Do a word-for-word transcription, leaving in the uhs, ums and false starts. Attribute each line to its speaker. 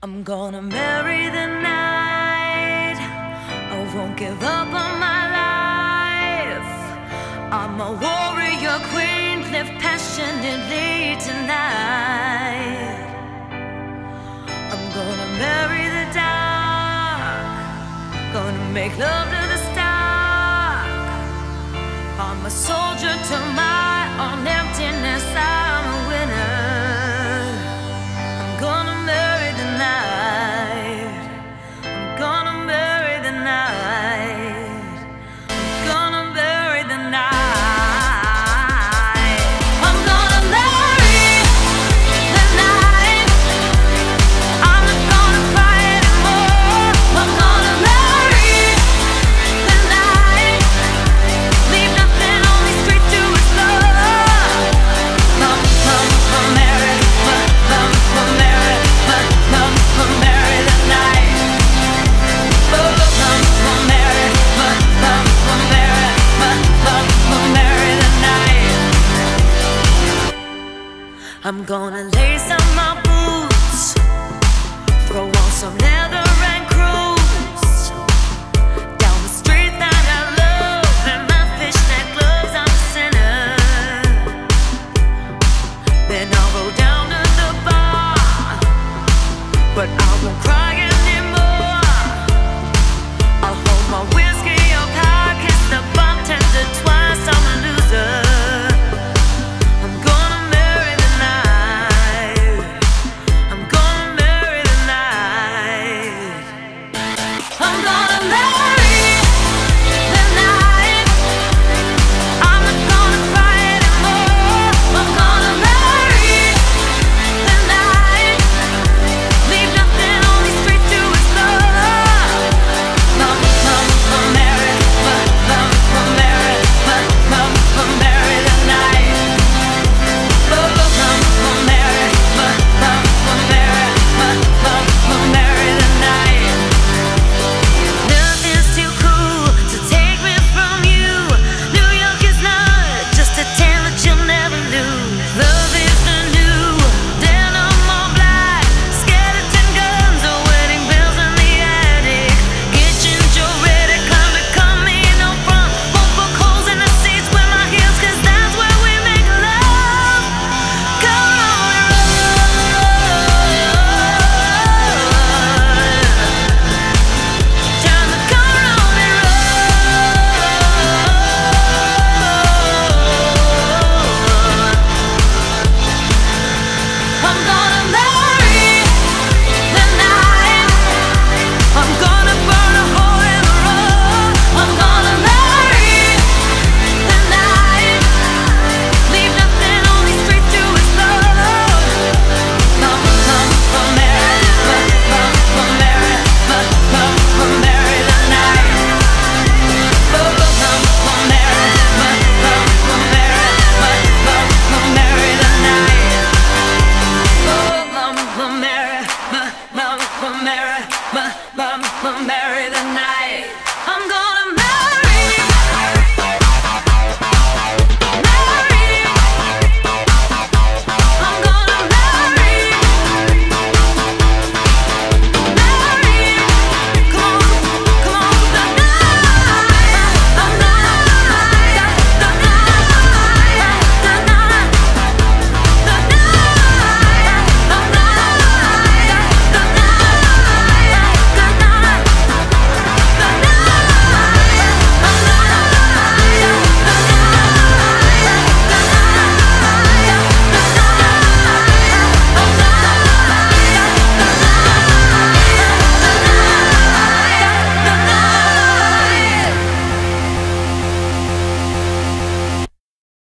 Speaker 1: I'm gonna marry the night. I won't give up on my life. I'm a warrior queen, live passionately tonight. I'm gonna marry the dark, gonna make love to the stark. I'm a soldier to my own emptiness, I'm a winner. I'm gonna marry the night. I'm gonna marry the night. I'm gonna marry the night. I'm gonna marry the night. I'm not gonna cry anymore. I'm gonna marry the night. Leave nothing, only straight to explore. Come, come, come, marry, come, come, come, marry, come, come, come, marry the night. Oh, come, come, marry, come, come, come, marry, come, come, come, marry the night. I'm gonna lace up my boots, throw on some leather and cruise down the street that I love. In my fishnet gloves, I'm a sinner. Then I'll go down to the bar, but I won't cry.